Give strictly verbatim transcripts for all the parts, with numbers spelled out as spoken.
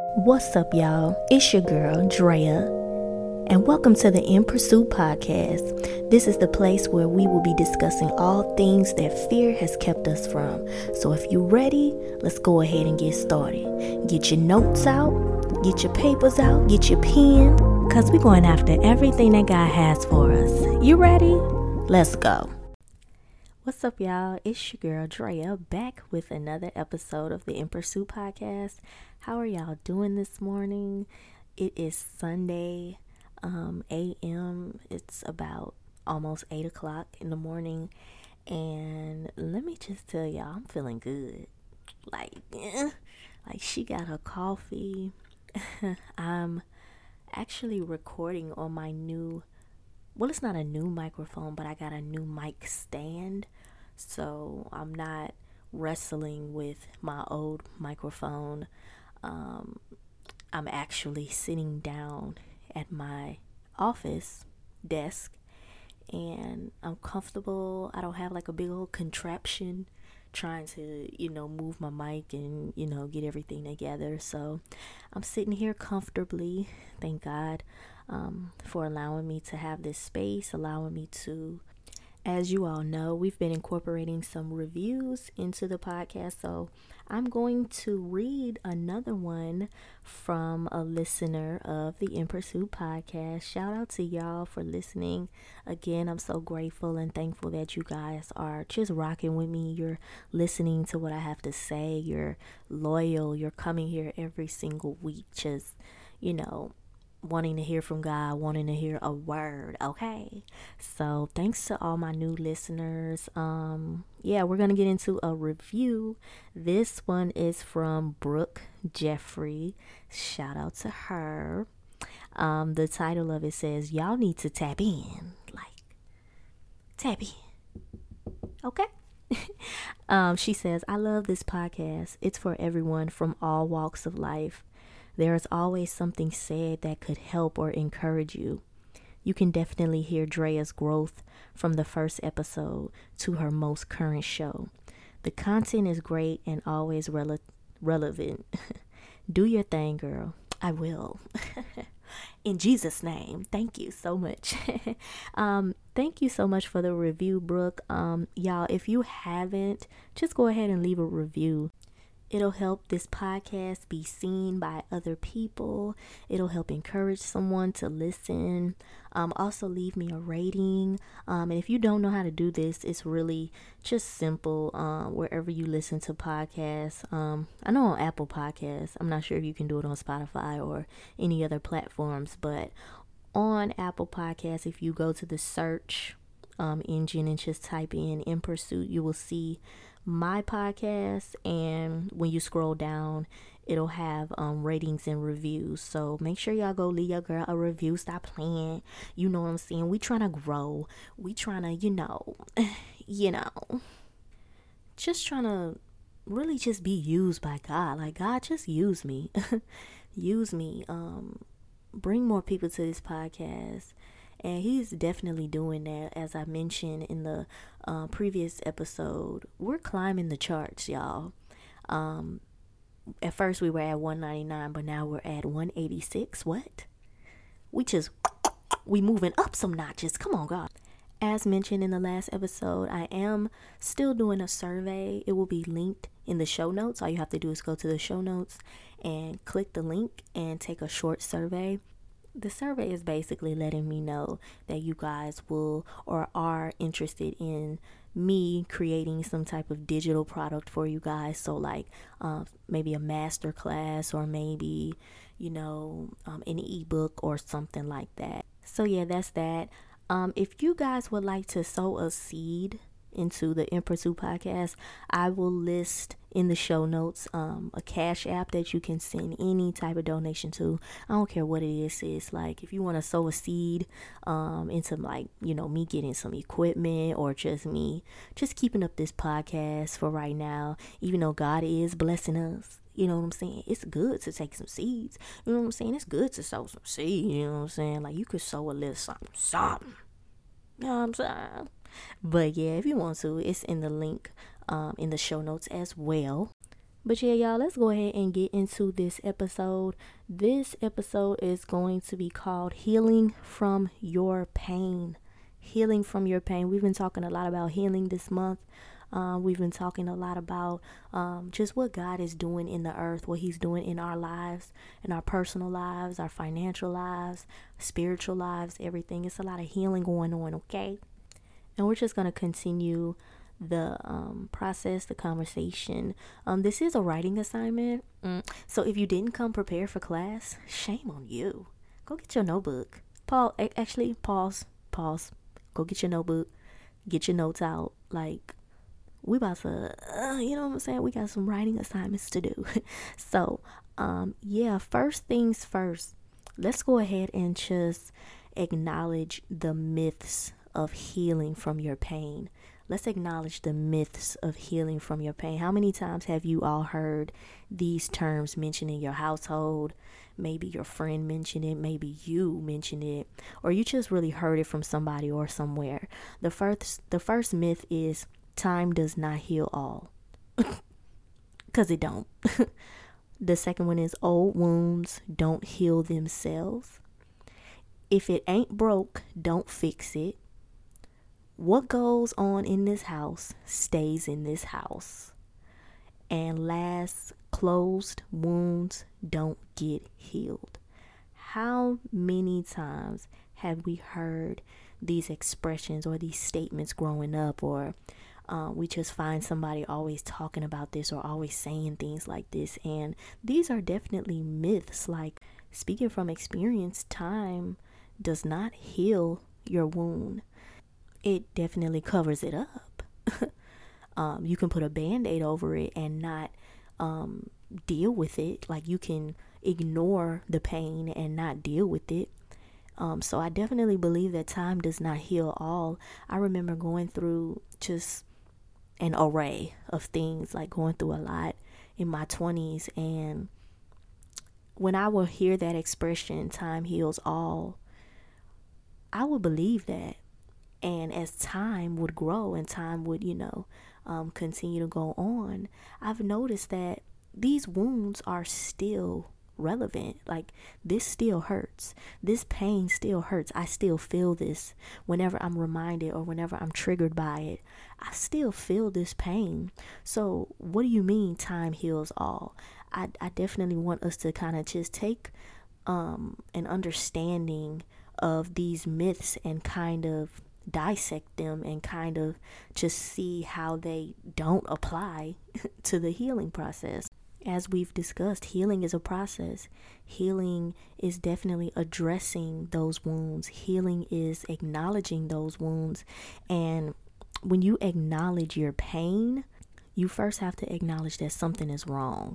What's up, y'all? It's your girl, Drea, and welcome to the In Pursuit podcast. This is the place where we will be discussing all things that fear has kept us from. So if you're ready, let's go ahead and get started. Get your notes out, get your papers out, get your pen, because we're going after everything that God has for us. You ready? Let's go. What's up, y'all? It's your girl, Drea, back with another episode of the In Pursuit podcast. How are y'all doing this morning? It is Sunday, um, a m. It's about almost eight o'clock in the morning. And let me just tell y'all, I'm feeling good. Like, eh, like she got her coffee. I'm actually recording on my new, well, it's not a new microphone, but I got a new mic stand. So I'm not wrestling with my old microphone. Um, I'm actually sitting down at my office desk and I'm comfortable. I don't have like a big old contraption trying to, you know, move my mic and, you know, get everything together. So I'm sitting here comfortably. Thank God um, for allowing me to have this space, allowing me to. As you all know, we've been incorporating some reviews into the podcast, so I'm going to read another one from a listener of the In Pursuit podcast. Shout out to y'all for listening. Again, I'm so grateful and thankful that you guys are just rocking with me. You're listening to what I have to say. You're loyal. You're coming here every single week, just, you know, wanting to hear from God, wanting to hear a word. Okay, so thanks to all my new listeners. Um yeah, we're gonna get into a review. This one is from Brooke Jeffrey. Shout out to her. Um the title of it says, y'all need to tap in. Like, tap in. Okay. um she says, I love this podcast. It's for everyone from all walks of life. There is always something said that could help or encourage you. You can definitely hear Drea's growth from the first episode to her most current show. The content is great and always rele- relevant. Do your thing, girl. I will. In Jesus' name, thank you so much. um, thank you so much for the review, Brooke. Um, y'all, if you haven't, just go ahead and leave a review. It'll help this podcast be seen by other people. It'll help encourage someone to listen. Um, also, leave me a rating. Um, and if you don't know how to do this, it's really just simple. Um, wherever you listen to podcasts, um, I know on Apple Podcasts. I'm not sure if you can do it on Spotify or any other platforms, but on Apple Podcasts, if you go to the search um, engine and just type in "In Pursuit," you will see my podcast, and when you scroll down, it'll have um ratings and reviews. So make sure y'all go leave your girl a review. Stop playing. You know what I'm saying? We trying to grow. We trying to, you know, you know, just trying to really just be used by God. Like, God, just use me. Use me. Um, bring more people to this podcast. And he's definitely doing that. As I mentioned in the uh, previous episode, we're climbing the charts, y'all. Um, at first we were at one ninety-nine, but now we're at one eighty-six. What? We just, we moving up some notches. Come on, God. As mentioned in the last episode, I am still doing a survey. It will be linked in the show notes. All you have to do is go to the show notes and click the link and take a short survey. The survey is basically letting me know that you guys will or are interested in me creating some type of digital product for you guys. So like um, maybe a master class or maybe, you know, um, an ebook or something like that. So yeah, that's that. Um, if you guys would like to sow a seed into the In Pursuit podcast, I will list in the show notes um a cash app that you can send any type of donation to. I don't care what it is. It's like if you want to sow a seed um into, like, you know, me getting some equipment or just me just keeping up this podcast for right now, even though God is blessing us. You know what I'm saying? It's good to take some seeds. You know what I'm saying? It's good to sow some seeds. You know what I'm saying? Like, you could sow a little something, something. You know what I'm saying? But yeah, if you want to, it's in the link um, in the show notes as well. But yeah, y'all, let's go ahead and get into this episode. This episode is going to be called Healing from Your Pain. Healing from your pain. We've been talking a lot about healing this month. Um, we've been talking a lot about um, just what God is doing in the earth, what He's doing in our lives, in our personal lives, our financial lives, spiritual lives, everything. It's a lot of healing going on, okay? And we're just going to continue the um, process, the conversation. Um, this is a writing assignment. Mm. So if you didn't come prepared for class, shame on you. Go get your notebook. Paul, actually, pause, pause. Go get your notebook. Get your notes out. Like, we about to, uh, you know what I'm saying? We got some writing assignments to do. so, um, yeah, first things first. Let's go ahead and just acknowledge the myths of healing from your pain. Let's acknowledge the myths of healing from your pain. How many times have you all heard these terms mentioned in your household? Maybe your friend mentioned it, maybe you mentioned it, or you just really heard it from somebody or somewhere. The first the first myth is time does not heal all. Cause it don't. The second one is old wounds don't heal themselves. If it ain't broke, don't fix it. What goes on in this house stays in this house. And last, closed wounds don't get healed. How many times have we heard these expressions or these statements growing up, or uh, we just find somebody always talking about this or always saying things like this? And these are definitely myths. Like, speaking from experience, time does not heal your wound. It definitely covers it up. um, you can put a band-aid over it and not um, deal with it. Like, you can ignore the pain and not deal with it. Um, so I definitely believe that time does not heal all. I remember going through just an array of things, like going through a lot in my twenties. And when I would hear that expression, time heals all, I would believe that. And as time would grow and time would, you know, um, continue to go on, I've noticed that these wounds are still relevant. Like, this still hurts. This pain still hurts. I still feel this whenever I'm reminded or whenever I'm triggered by it. I still feel this pain. So what do you mean time heals all? I, I definitely want us to kind of just take um, an understanding of these myths and kind of dissect them and kind of just see how they don't apply to the healing process. As we've discussed, healing is a process. Healing is definitely addressing those wounds. Healing is acknowledging those wounds. And when you acknowledge your pain, you first have to acknowledge that something is wrong.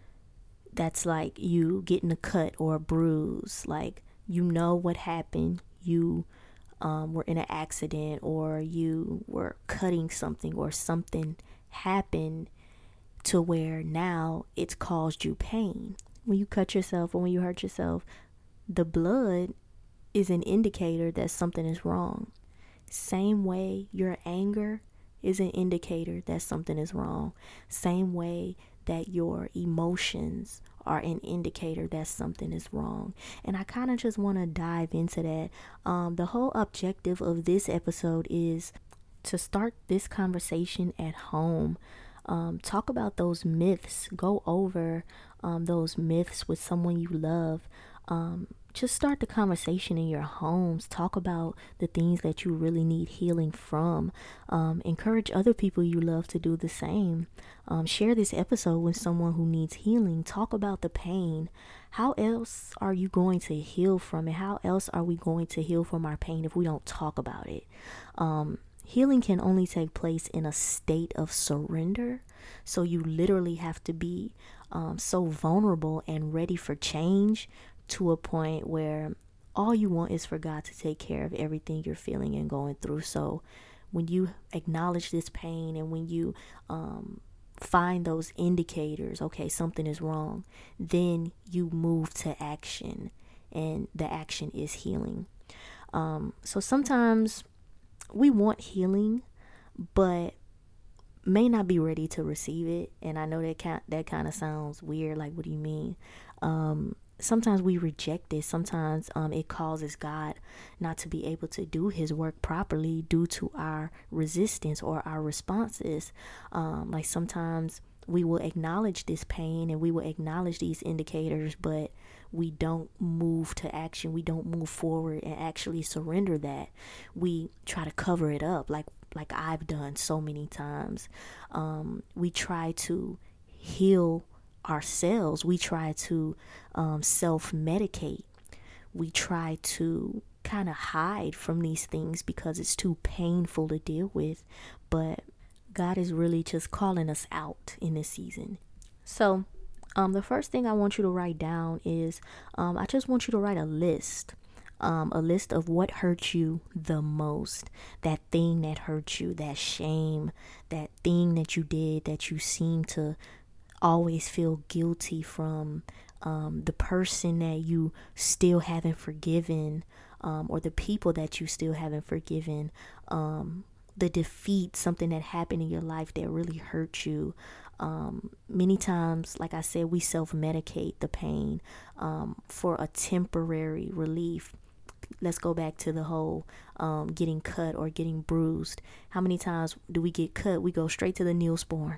That's like you getting a cut or a bruise. Like, you know what happened. You Um, were in an accident, or you were cutting something, or something happened to where now it's caused you pain. When you cut yourself or when you hurt yourself, the blood is an indicator that something is wrong. Same way your anger is an indicator that something is wrong. Same way that your emotions are an indicator that something is wrong. And I kind of just want to dive into that. Um, the whole objective of this episode is to start this conversation at home. Um, talk about those myths. Go over um, those myths with someone you love. Um, just start the conversation in your homes. Talk about the things that you really need healing from. Um, encourage other people you love to do the same. Um, share this episode with someone who needs healing. Talk about the pain. How else are you going to heal from it? How else are we going to heal from our pain if we don't talk about it? Um, healing can only take place in a state of surrender. So you literally have to be um, so vulnerable and ready for change, to a point where all you want is for God to take care of everything you're feeling and going through. So when you acknowledge this pain and when you um, find those indicators, okay, something is wrong, then you move to action, and the action is healing. Um, so sometimes we want healing, but may not be ready to receive it. And I know that kind that kind of sounds weird. Like, what do you mean? Um, sometimes we reject it. Sometimes um, it causes God not to be able to do his work properly due to our resistance or our responses. Um, like sometimes we will acknowledge this pain and we will acknowledge these indicators, but we don't move to action. We don't move forward and actually surrender that. We try to cover it up like like I've done so many times. Um, we try to heal ourselves. We try to um, self-medicate. We try to kind of hide from these things because it's too painful to deal with. But God is really just calling us out in this season. So um, the first thing I want you to write down is um, I just want you to write a list. Um, a list of what hurt you the most, that thing that hurt you, that shame, that thing that you did that you seem to always feel guilty from, um, the person that you still haven't forgiven, um, or the people that you still haven't forgiven, um, the defeat, something that happened in your life that really hurt you. Um, many times, like I said, we self-medicate the pain um, for a temporary relief. Let's go back to the whole um, getting cut or getting bruised. How many times do we get cut? We go straight to the Neosporin.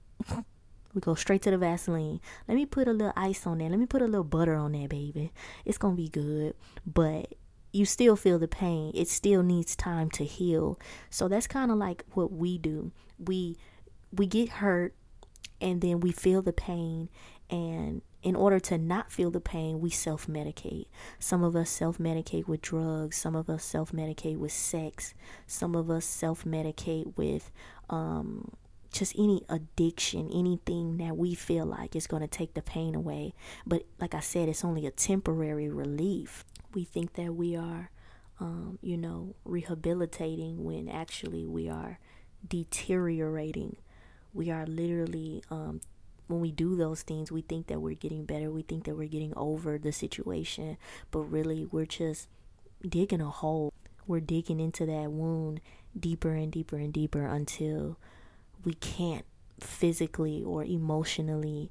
We go straight to the Vaseline. Let me put a little ice on there. Let me put a little butter on there, baby. It's going to be good. But you still feel the pain. It still needs time to heal. So that's kind of like what we do. We we get hurt and then we feel the pain, and in order to not feel the pain, we self-medicate. Some of us self-medicate with drugs. Some of us self-medicate with sex. Some of us self-medicate with um, just any addiction, anything that we feel like is going to take the pain away. But like I said, it's only a temporary relief. We think that we are, um, you know, rehabilitating when actually we are deteriorating. We are literally, um, when we do those things, we think that we're getting better. We think that we're getting over the situation, but really we're just digging a hole. We're digging into that wound deeper and deeper and deeper until we can't physically or emotionally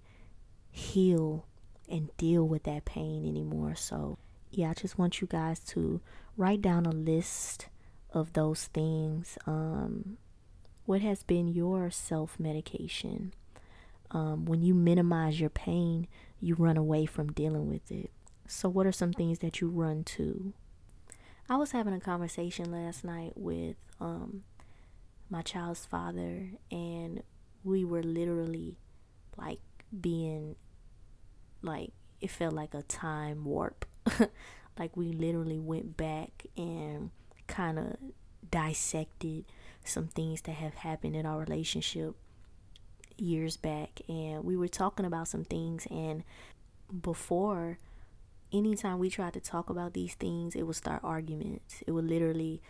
heal and deal with that pain anymore. So yeah, I just want you guys to write down a list of those things. Um, what has been your self-medication? Um, when you minimize your pain, you run away from dealing with it. So what are some things that you run to? I was having a conversation last night with um, my child's father, and we were literally like being like, it felt like a time warp. Like we literally went back and kind of dissected some things that have happened in our relationship years back, and we were talking about some things. And before, anytime we tried to talk about these things, it would start arguments. It would literally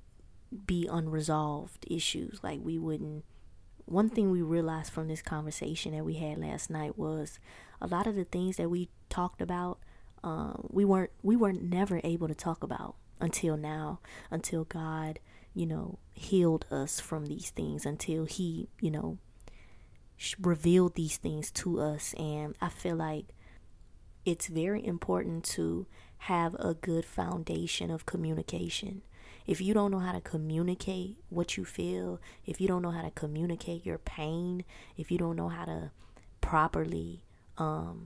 be unresolved issues. Like we wouldn't one thing we realized from this conversation that we had last night was a lot of the things that we talked about, um, we weren't we weren't never able to talk about until now, until God, you know, healed us from these things, until he, you know, revealed these things to us. And I feel like it's very important to have a good foundation of communication. If you don't know how to communicate what you feel, if you don't know how to communicate your pain, if you don't know how to properly um,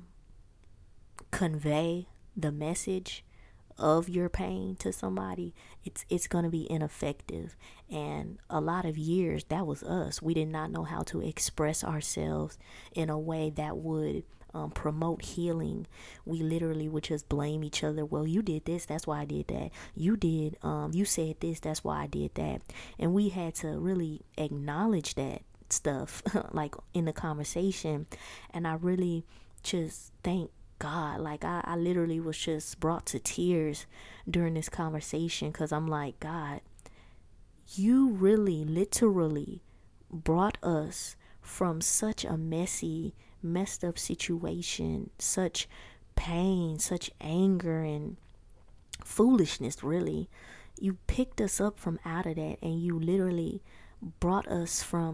convey the message of your pain to somebody, it's it's going to be ineffective. And a lot of years, that was us. We did not know how to express ourselves in a way that would um, promote healing. We literally would just blame each other. Well, you did this, that's why I did that. You did, um, you said this, that's why I did that. And we had to really acknowledge that stuff like in the conversation. And I really just thank God, like I, I literally was just brought to tears during this conversation, because I'm like, God, you really literally brought us from such a messy, messed up situation, such pain, such anger and foolishness, really. You picked us up from out of that, and you literally brought us from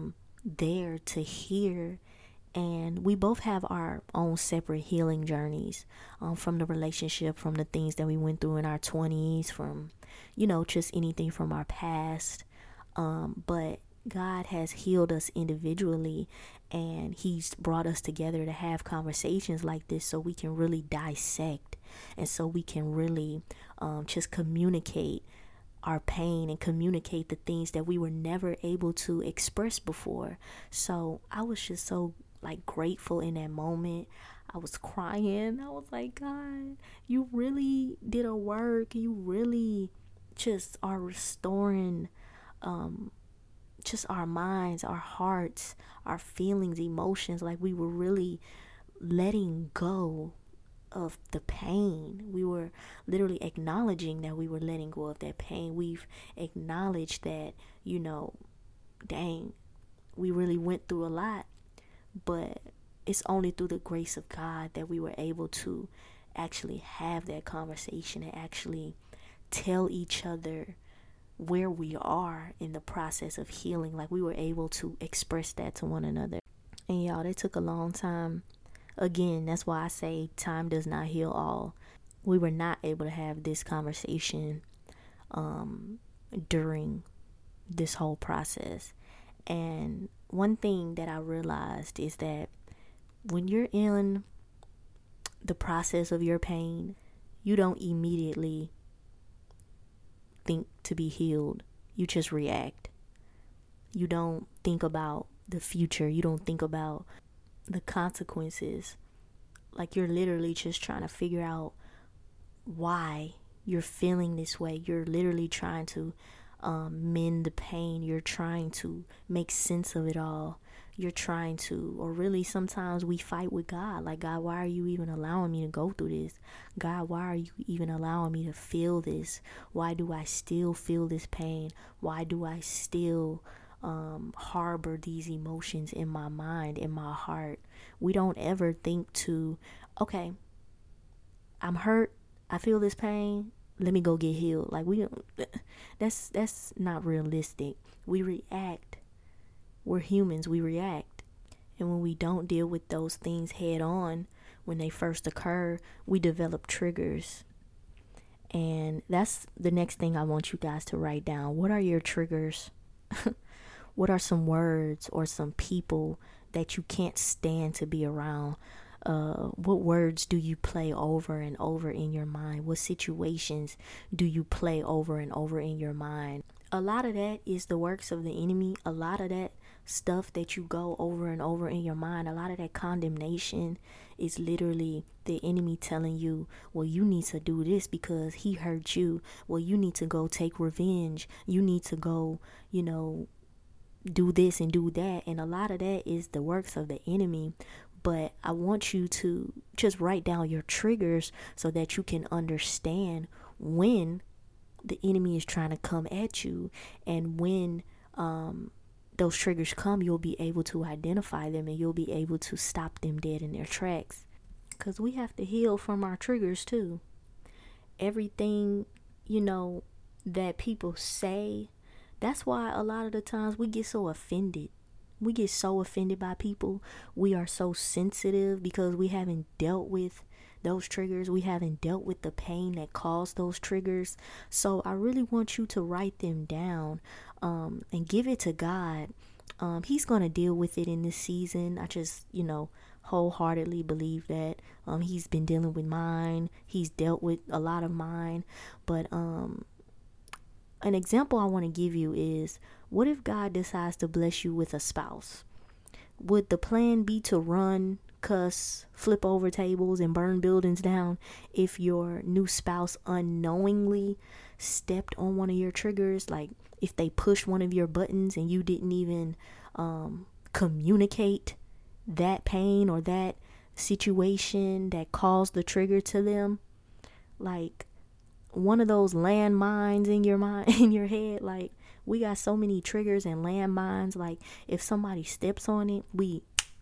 there to hear. And we both have our own separate healing journeys, um, from the relationship, from the things that we went through in our twenties, from, you know, just anything from our past. Um, but God has healed us individually, and He's brought us together to have conversations like this so we can really dissect, and so we can really um, just communicate our pain and communicate the things that we were never able to express before. So I was just so like grateful in that moment. I was crying. I was like, God, you really did a work. You really just are restoring um just our minds, our hearts, our feelings, emotions. Like we were really letting go of the pain. We were literally acknowledging that we were letting go of that pain. We've acknowledged that, you know, dang, we really went through a lot, but it's only through the grace of God that we were able to actually have that conversation and actually tell each other where we are in the process of healing. Like we were able to express that to one another. And y'all, that took a long time. Again, that's why I say time does not heal all. We were not able to have this conversation um, during this whole process. And one thing that I realized is that when you're in the process of your pain, you don't immediately think to be healed. You just react. You don't think about the future. You don't think about the consequences. Like you're literally just trying to figure out why you're feeling this way. You're literally trying to um, mend the pain. You're trying to make sense of it all. You're trying to, or really sometimes we fight with God. Like, God, why are you even allowing me to go through this? God, why are you even allowing me to feel this? Why do I still feel this pain? Why do I still um, harbor these emotions in my mind, in my heart? We don't ever think to, okay, I'm hurt. I feel this pain. Let me go get healed. Like we don't, that's, that's not realistic. We react. We're humans, we react. And when we don't deal with those things head on, when they first occur, we develop triggers. And that's the next thing I want you guys to write down. What are your triggers? What are some words or some people that you can't stand to be around? Uh, what words do you play over and over in your mind? What situations do you play over and over in your mind? A lot of that is the works of the enemy. A lot of that stuff that you go over and over in your mind, a lot of that condemnation is literally the enemy telling you, well, you need to do this because he hurt you. Well, you need to go take revenge. You need to go, you know, do this and do that. And a lot of that is the works of the enemy. But I want you to just write down your triggers so that you can understand when the enemy is trying to come at you, and when um those triggers come, you'll be able to identify them and you'll be able to stop them dead in their tracks. Because we have to heal from our triggers too. Everything, you know, that people say, that's why a lot of the times we get so offended. We get so offended by people. We are so sensitive because we haven't dealt with those triggers. We haven't dealt with the pain that caused those triggers. So I really want you to write them down um, and give it to God. Um, he's going to deal with it in this season. I just, you know, wholeheartedly believe that. Um, he's been dealing with mine. He's dealt with a lot of mine. But um, an example I want to give you is, what if God decides to bless you with a spouse? Would the plan be to run, cuss, flip over tables, and burn buildings down if your new spouse unknowingly stepped on one of your triggers? Like if they pushed one of your buttons and you didn't even um, communicate that pain or that situation that caused the trigger to them? Like one of those landmines in your mind, in your head. Like we got so many triggers and landmines. Like if somebody steps on it, we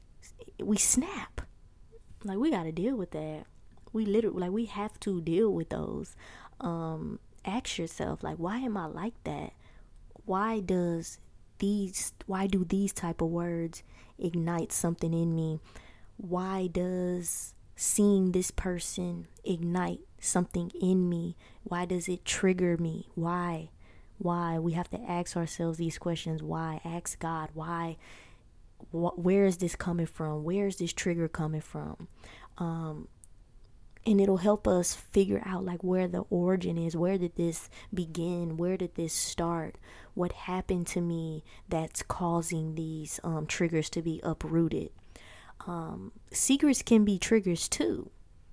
we snap. Like we got to deal with that. We literally, like we have to deal with those. Um, ask yourself, like, why am I like that? Why does these why do these type of words ignite something in me? Why does seeing this person ignite something in me? Why does it trigger me? Why? Why? We have to ask ourselves these questions. Why? Ask God, why? Wh- where is this coming from? Where is this trigger coming from? Um, and it'll help us figure out like where the origin is. Where did this begin? Where did this start? What happened to me that's causing these um, triggers to be uprooted? Um, secrets can be triggers too.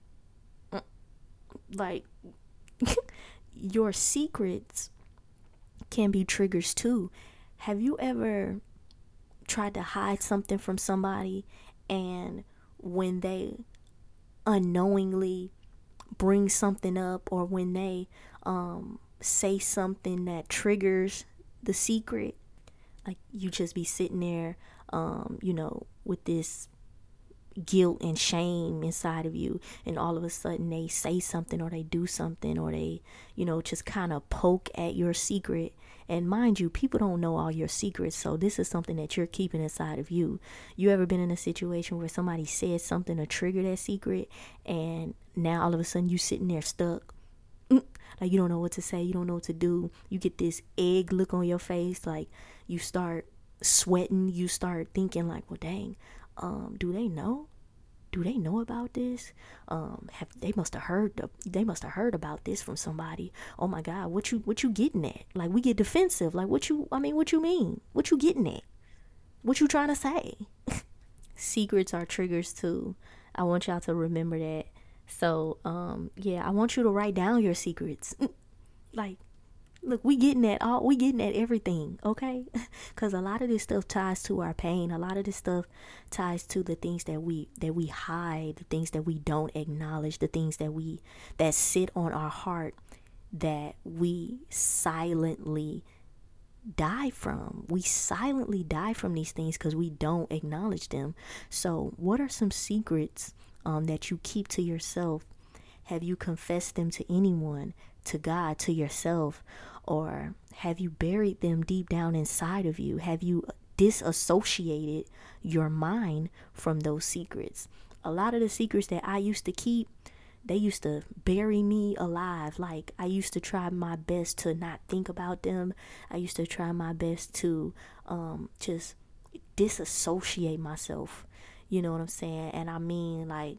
Like your secrets can be triggers too. Have you ever tried to hide something from somebody, and when they unknowingly bring something up, or when they um, say something that triggers the secret, like you just be sitting there, um, you know, with this guilt and shame inside of you, and all of a sudden they say something or they do something, or they, you know, just kind of poke at your secret. And mind you, people don't know all your secrets, so this is something that you're keeping inside of you. You ever been in a situation where somebody said something to trigger that secret, and now all of a sudden you sitting there stuck, like you don't know what to say, you don't know what to do, you get this egg look on your face, like you start sweating, you start thinking like, well dang, um do they know do they know about this? Um, have they must have heard they must have heard about this from somebody. Oh my God, what you what you getting at? Like we get defensive. Like what you I mean, what you mean? What you getting at? What you trying to say? Secrets are triggers too. I want y'all to remember that. So um yeah, I want you to write down your secrets. Like, look, we getting at all we getting at everything, okay? Because a lot of this stuff ties to our pain. A lot of this stuff ties to the things that we that we hide, the things that we don't acknowledge, the things that we that sit on our heart, that we silently die from. We silently die from these things because we don't acknowledge them. So what are some secrets um, that you keep to yourself? Have you confessed them to anyone, to God, to yourself? Or have you buried them deep down inside of you? Have you disassociated your mind from those secrets? A lot of the secrets that I used to keep, they used to bury me alive. Like I used to try my best to not think about them. I used to try my best to um, just disassociate myself. You know what I'm saying? And I mean, like,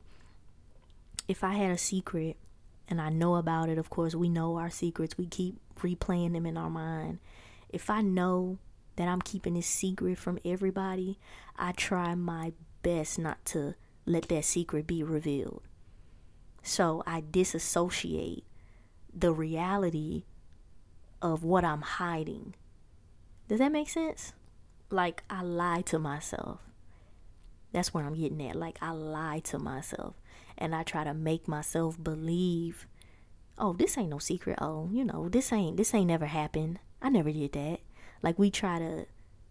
if I had a secret and I know about it, of course, we know our secrets. We keep replaying them in our mind. If I know that I'm keeping this secret from everybody, I try my best not to let that secret be revealed. So I disassociate the reality of what I'm hiding. Does that make sense? Like I lie to myself. That's where I'm getting at. Like I lie to myself. And I try to make myself believe, oh, this ain't no secret. Oh, you know, this ain't this ain't never happened. I never did that. Like we try to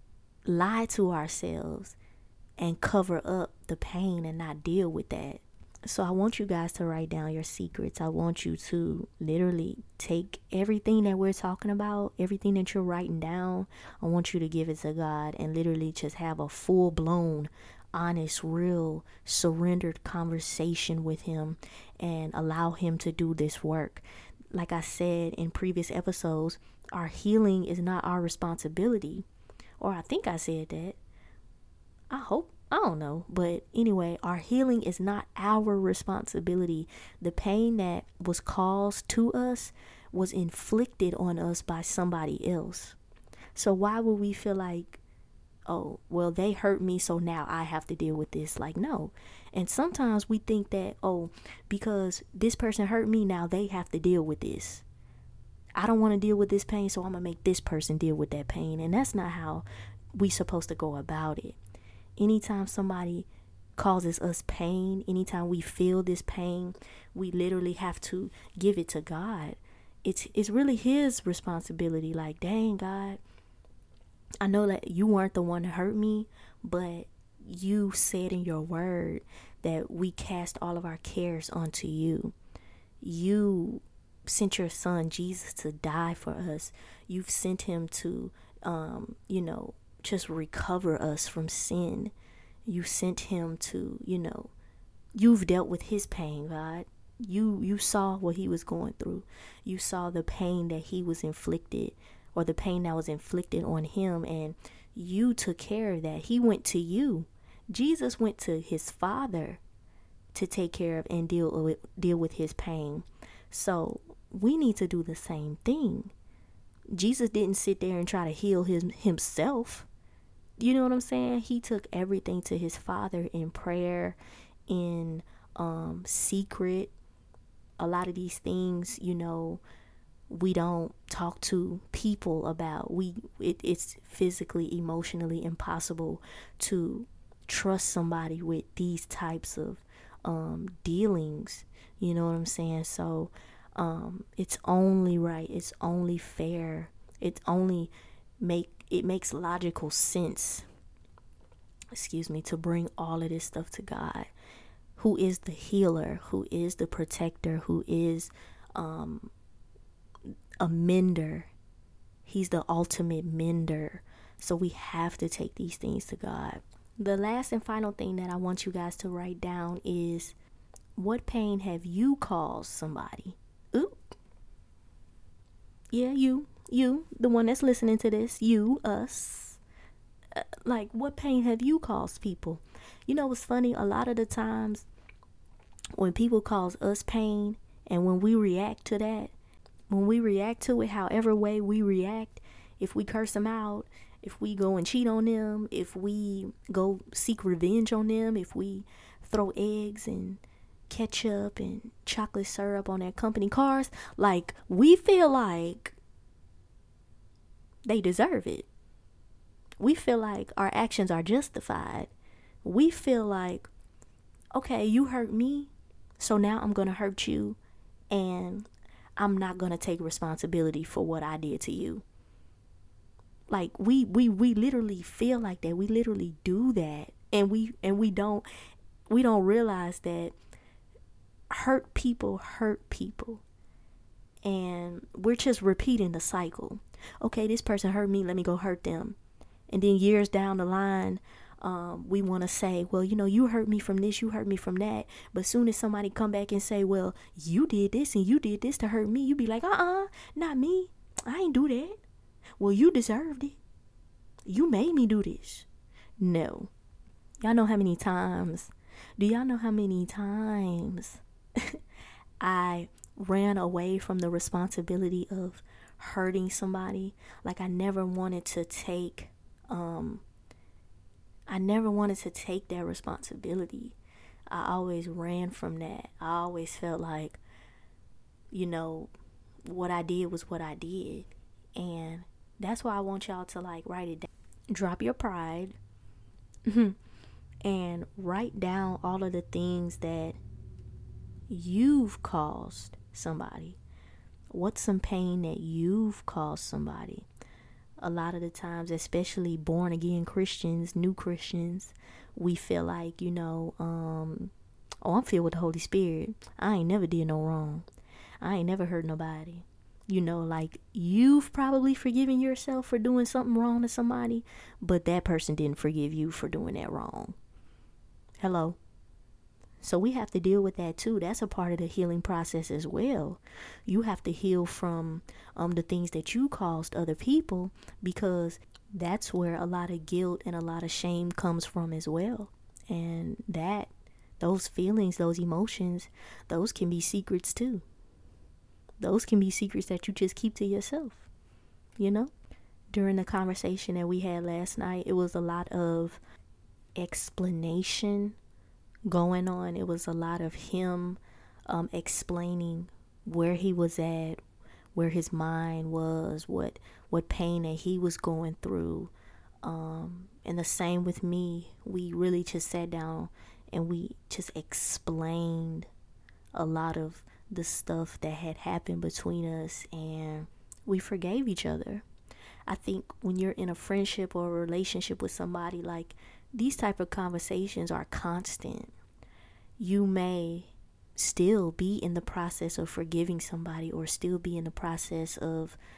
lie to ourselves and cover up the pain and not deal with that. So I want you guys to write down your secrets. I want you to literally take everything that we're talking about, everything that you're writing down. I want you to give it to God and literally just have a full blown, honest, real, surrendered conversation with Him and allow Him to do this work. Like I said in previous episodes, our healing is not our responsibility. Or I think I said that. I hope. I don't know. But anyway, our healing is not our responsibility. The pain that was caused to us was inflicted on us by somebody else. So why would we feel like, oh, well, they hurt me, so now I have to deal with this? Like, no. And sometimes we think that, oh, because this person hurt me, now they have to deal with this. I don't want to deal with this pain, so I'm going to make this person deal with that pain. And that's not how we're supposed to go about it. Anytime somebody causes us pain, anytime we feel this pain, we literally have to give it to God. It's it's really His responsibility. Like, dang, God, I know that you weren't the one to hurt me, but you said in your word that we cast all of our cares onto you. You sent your son Jesus to die for us. You've sent him to, um, you know, just recover us from sin. You sent him to, you know, you've dealt with his pain, God. You you saw what he was going through. You saw the pain that he was inflicted, or the pain that was inflicted on him, and you took care of that. He went to you. Jesus went to his Father to take care of and deal with deal with his pain. So we need to do the same thing. Jesus didn't sit there and try to heal his himself. You know what I'm saying? He took everything to his Father in prayer, in um secret. A lot of these things, you know, we don't talk to people about. We it, it's physically, emotionally impossible to trust somebody with these types of um dealings. You know what I'm saying? So um it's only right, it's only fair, it's only make it makes logical sense, excuse me, to bring all of this stuff to God, who is the healer, who is the protector, who is um, a mender. He's the ultimate mender. So we have to take these things to God. The last and final thing that I want you guys to write down is, what pain have you caused somebody? Ooh. Yeah, you, you, the one that's listening to this, you, us. Uh, like, what pain have you caused people? You know what's funny? A lot of the times when people cause us pain, and when we react to that, when we react to it, however way we react, if we curse them out, if we go and cheat on them, if we go seek revenge on them, if we throw eggs and ketchup and chocolate syrup on their company cars, like, we feel like they deserve it. We feel like our actions are justified. We feel like, okay, you hurt me, so now I'm going to hurt you, and I'm not going to take responsibility for what I did to you. Like, we, we, we literally feel like that. We literally do that. And we, and we don't, we don't realize that hurt people hurt people. And we're just repeating the cycle. Okay, this person hurt me, let me go hurt them. And then years down the line, um, we want to say, well, you know, you hurt me from this, you hurt me from that. But soon as somebody come back and say, well, you did this and you did this to hurt me, you be like, uh-uh, not me. I ain't do that. Well, you deserved it. You made me do this. No. Y'all know how many times, do y'all know how many times I ran away from the responsibility of hurting somebody? Like, I never wanted to take, um, I never wanted to take that responsibility. I always ran from that. I always felt like, you know, what I did was what I did. And that's why I want y'all to, like, write it down. Drop your pride. And write down all of the things that you've caused somebody. What's some pain that you've caused somebody? A lot of the times, especially born again Christians, new Christians, we feel like, you know, um, oh, I'm filled with the Holy Spirit. I ain't never did no wrong. I ain't never hurt nobody. You know, like, you've probably forgiven yourself for doing something wrong to somebody, but that person didn't forgive you for doing that wrong. Hello? So we have to deal with that too. That's a part of the healing process as well. You have to heal from um the things that you caused other people, because that's where a lot of guilt and a lot of shame comes from as well. And that, those feelings, those emotions, those can be secrets too. Those can be secrets that you just keep to yourself, you know? During the conversation that we had last night, it was a lot of explanation going on. It was a lot of him um, explaining where he was at, where his mind was, what what pain that he was going through. Um, and the same with me. We really just sat down and we just explained a lot of the stuff that had happened between us, and we forgave each other. I think when you're in a friendship or a relationship with somebody, like, these type of conversations are constant. You may still be in the process of forgiving somebody, or still be in the process of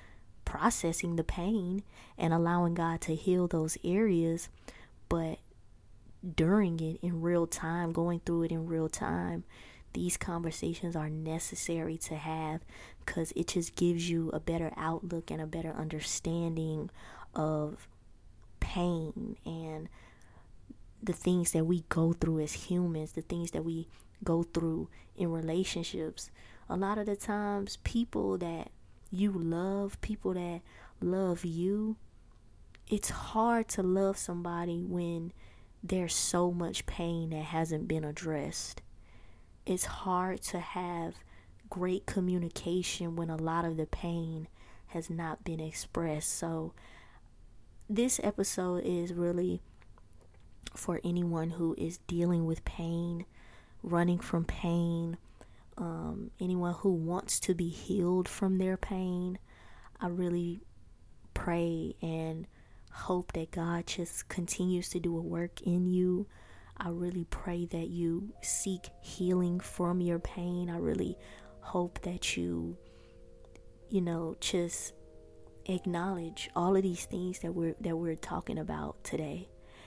processing the pain and allowing God to heal those areas. But during it, in real time, going through it in real time, these conversations are necessary to have, because it just gives you a better outlook and a better understanding of pain and the things that we go through as humans, the things that we go through in relationships. A lot of the times, people that you love, people that love you, it's hard to love somebody when there's so much pain that hasn't been addressed. It's hard to have great communication when a lot of the pain has not been expressed. So this episode is really for anyone who is dealing with pain, running from pain, um, anyone who wants to be healed from their pain. I really pray and hope that God just continues to do a work in you. I really pray that you seek healing from your pain. I really hope that you, you know, just acknowledge all of these things that we're that we're talking about today.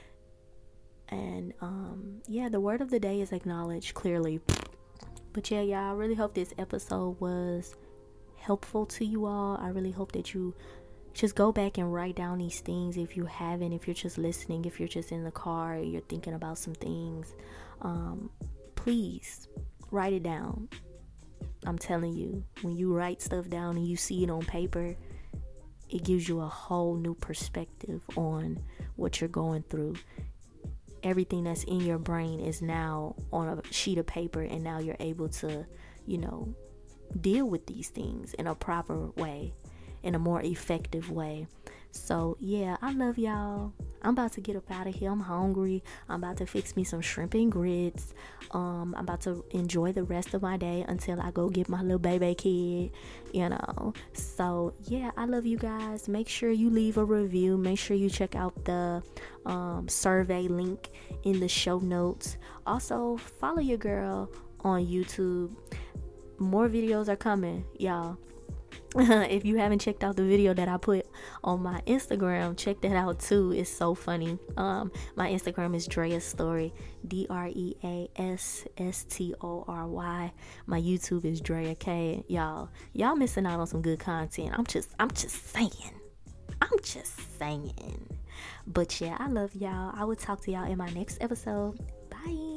And um, yeah, the word of the day is acknowledge, clearly. But yeah, y'all, I really hope this episode was helpful to you all. I really hope that you just go back and write down these things if you haven't, if you're just listening, if you're just in the car, you're thinking about some things. Um, please write it down. I'm telling you, when you write stuff down and you see it on paper, it gives you a whole new perspective on what you're going through. Everything that's in your brain is now on a sheet of paper, and now you're able to, you know, deal with these things in a proper way, in a more effective way. So yeah, I love y'all. I'm about to get up out of here. I'm hungry. I'm about to fix me some shrimp and grits. Um, I'm about to enjoy the rest of my day until I go get my little baby kid, you know. So yeah, I love you guys. Make sure you leave a review. Make sure you check out the um, survey link in the show notes. Also, follow your girl on YouTube. More videos are coming, y'all. If you haven't checked out the video that I put on my Instagram, check that out too. It's so funny. Um, my Instagram is Drea Story, D R E A S S T O R Y. My YouTube is Drea K. Y'all, y'all missing out on some good content. I'm just, I'm just saying. I'm just saying. But yeah, I love y'all. I will talk to y'all in my next episode. Bye.